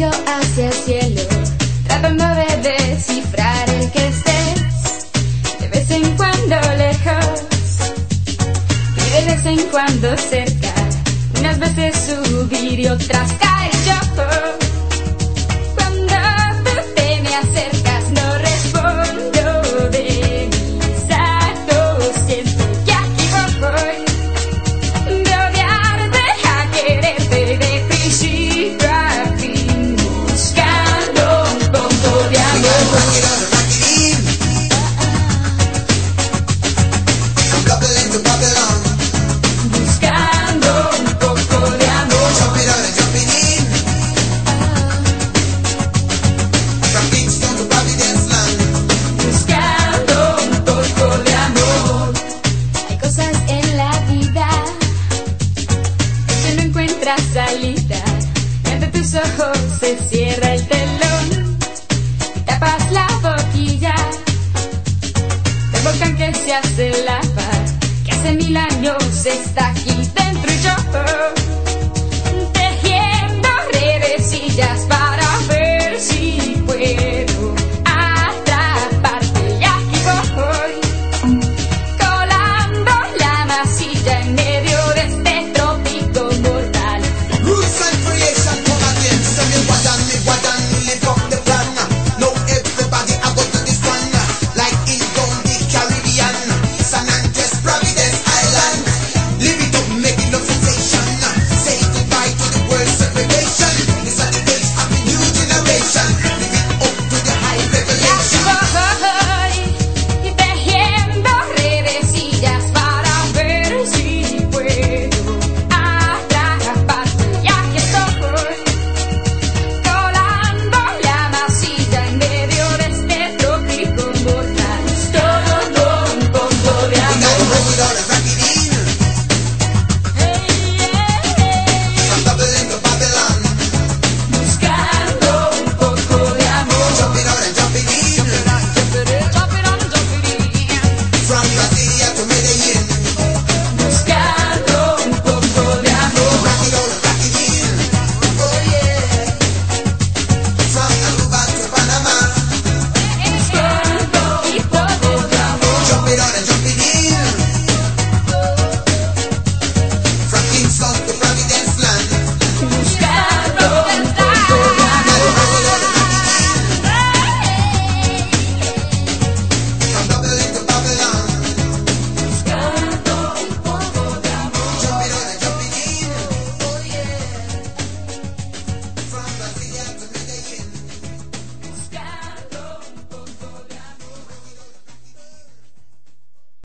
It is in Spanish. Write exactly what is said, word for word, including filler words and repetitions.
miro hacia el cielo, tratando de descifrar el que estés, de vez en cuando lejos y de vez en cuando cerca, unas veces subir y otras caer yo. Cuando tú te me acercas no respondo de mis actos, siento que aquí voy. Salida, y ante tus ojos se cierra